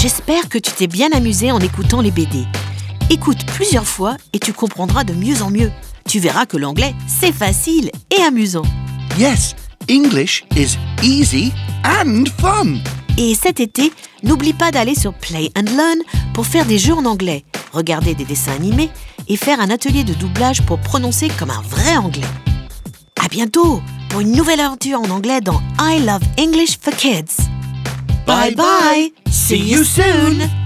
J'espère que tu t'es bien amusé en écoutant les BD. Écoute plusieurs fois et tu comprendras de mieux en mieux. Tu verras que l'anglais, c'est facile et amusant. Yes, English is easy and fun. Et cet été, n'oublie pas d'aller sur Play and Learn pour faire des jeux en anglais, regarder des dessins animés et faire un atelier de doublage pour prononcer comme un vrai anglais. À bientôt pour une nouvelle aventure en anglais dans I Love English for Kids. Bye bye. See you soon.